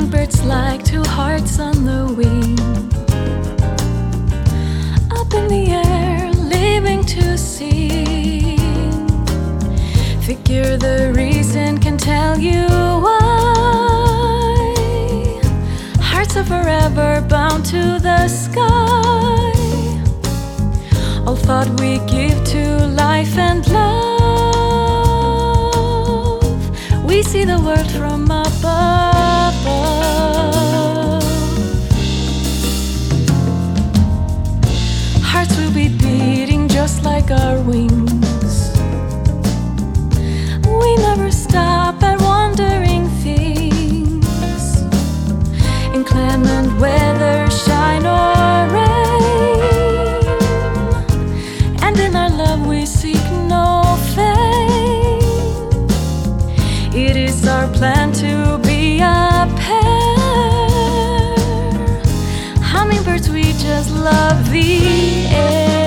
Hummingbirds like two hearts on the wing, up in the air, leaving to sing. Figure the reason can tell you why. Hearts are forever bound to the sky. All thought we give to life and love. We see the world from above. Hearts will be beating just like our wings. We never stop at wandering things. Inclement weather, shine or rain, and in our love we seek no fame. It is our plan to be a pair. Hummingbirds, we just love the air.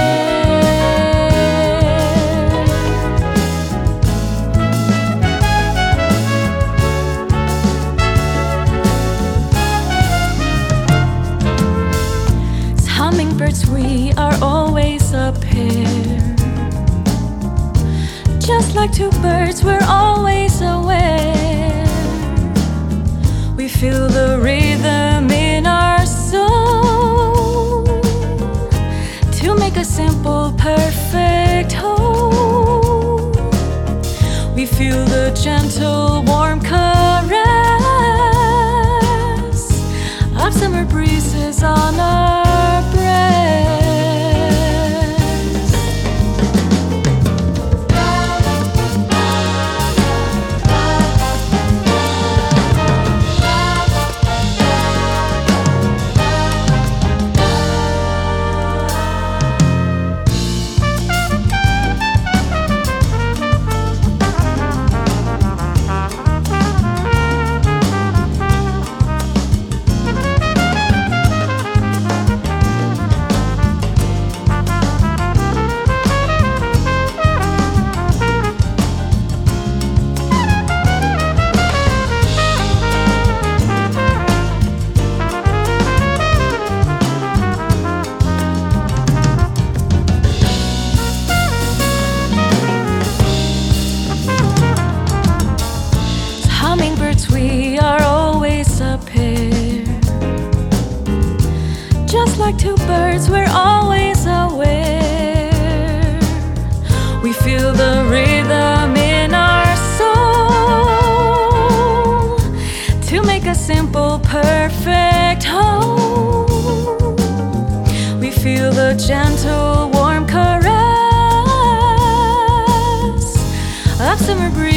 As hummingbirds, we are always a pair. Just like two birds, we're always aware. We feel the rhythm in our soul to make a simple, perfect whole. We feel the gentle, warm caress of summer breezes on our breath. Hummingbirds, we are always a pair. Just like two birds, we're always aware. We feel the rhythm in our soul to make a simple, perfect whole. We feel the gentle, warm caress of summer breeze